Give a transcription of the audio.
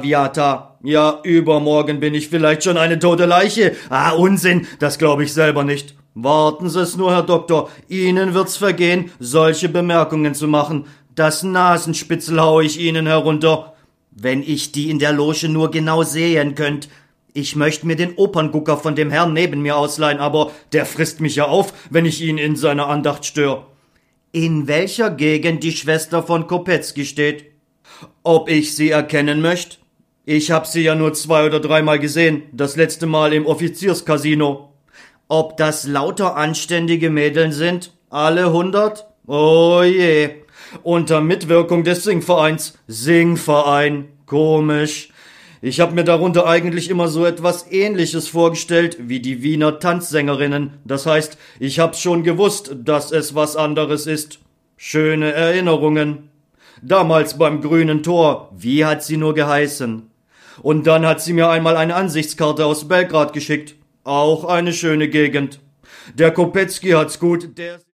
Traviata. Ja, übermorgen bin ich vielleicht schon eine tote Leiche. Ah, Unsinn, das glaube ich selber nicht. Warten Sie es nur, Herr Doktor, Ihnen wird's vergehen, solche Bemerkungen zu machen. Das Nasenspitzel hau ich Ihnen herunter. Wenn ich die in der Loge nur genau sehen könnt. Ich möchte mir den Operngucker von dem Herrn neben mir ausleihen, aber der frisst mich ja auf, wenn ich ihn in seiner Andacht störe. In welcher Gegend die Schwester von Kopetzky steht? Ob ich sie erkennen möchte? Ich hab sie ja nur 2 oder 3 Mal gesehen, das letzte Mal im Offizierscasino. Ob das lauter anständige Mädeln sind? Alle 100? Oh je. Unter Mitwirkung des Singvereins. Singverein. Komisch. Ich hab mir darunter eigentlich immer so etwas Ähnliches vorgestellt wie die Wiener Tanzsängerinnen. Das heißt, ich hab's schon gewusst, dass es was anderes ist. Schöne Erinnerungen. Damals beim Grünen Tor. Wie hat sie nur geheißen? Und dann hat sie mir einmal eine Ansichtskarte aus Belgrad geschickt. Auch eine schöne Gegend. Der Kopetzky hat's gut, der